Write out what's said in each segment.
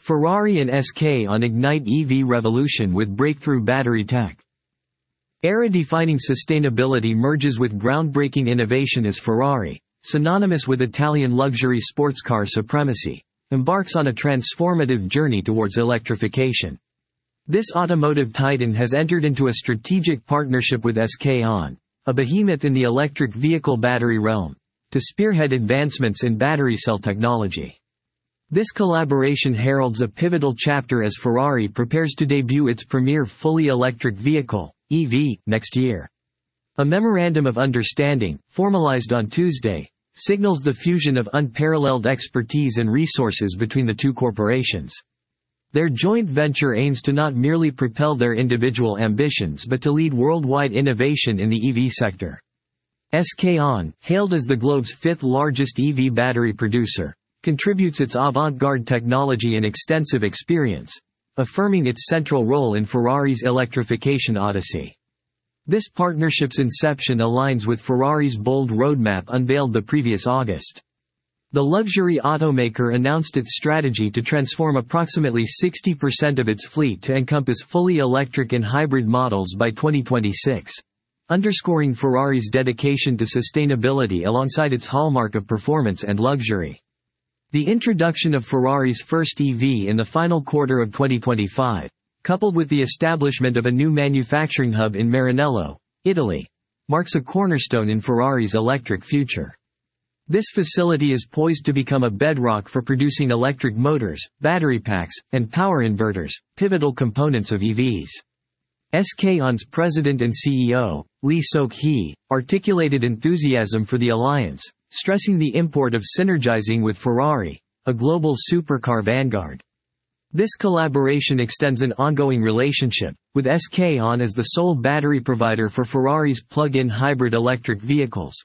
Ferrari and SK on ignite EV revolution with breakthrough battery tech. Era-defining sustainability merges with groundbreaking innovation as Ferrari, synonymous with Italian luxury sports car supremacy, embarks on a transformative journey towards electrification. This automotive titan has entered into a strategic partnership with SK On, a behemoth in the electric vehicle battery realm, to spearhead advancements in battery cell technology. This collaboration heralds a pivotal chapter as Ferrari prepares to debut its premier fully electric vehicle, EV, next year. A memorandum of understanding, formalized on Tuesday, signals the fusion of unparalleled expertise and resources between the two corporations. Their joint venture aims to not merely propel their individual ambitions but to lead worldwide innovation in the EV sector. SK On, hailed as the globe's fifth-largest EV battery producer, contributes its avant-garde technology and extensive experience, affirming its central role in Ferrari's electrification odyssey. This partnership's inception aligns with Ferrari's bold roadmap unveiled the previous August. The luxury automaker announced its strategy to transform approximately 60% of its fleet to encompass fully electric and hybrid models by 2026, underscoring Ferrari's dedication to sustainability alongside its hallmark of performance and luxury. The introduction of Ferrari's first EV in the final quarter of 2025, coupled with the establishment of a new manufacturing hub in Maranello, Italy, marks a cornerstone in Ferrari's electric future. This facility is poised to become a bedrock for producing electric motors, battery packs, and power inverters, pivotal components of EVs. SK On's president and CEO, Lee Sok-hee, articulated enthusiasm for the alliance, stressing the import of synergizing with Ferrari, a global supercar vanguard. This collaboration extends an ongoing relationship, with SK On as the sole battery provider for Ferrari's plug-in hybrid electric vehicles,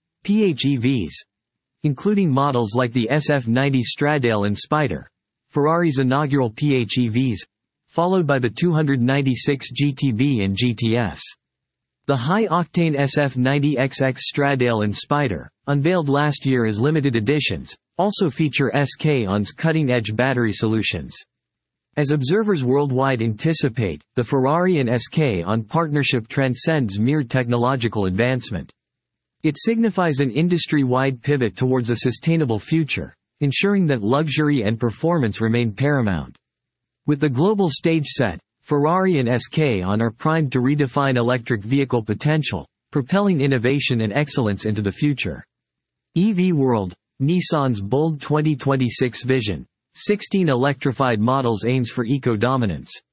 PHEVs, including models like the SF90 Stradale and Spider, Ferrari's inaugural PHEVs, followed by the 296 GTB and GTS. The high-octane SF90XX Stradale and Spider, unveiled last year as limited editions, also feature SK On's cutting-edge battery solutions. As observers worldwide anticipate, the Ferrari and SK On partnership transcends mere technological advancement. It signifies an industry-wide pivot towards a sustainable future, ensuring that luxury and performance remain paramount. With the global stage set, Ferrari and SK On are primed to redefine electric vehicle potential, propelling innovation and excellence into the future. EV World, Nissan's bold 2026 vision, 16 electrified models aims for eco-dominance.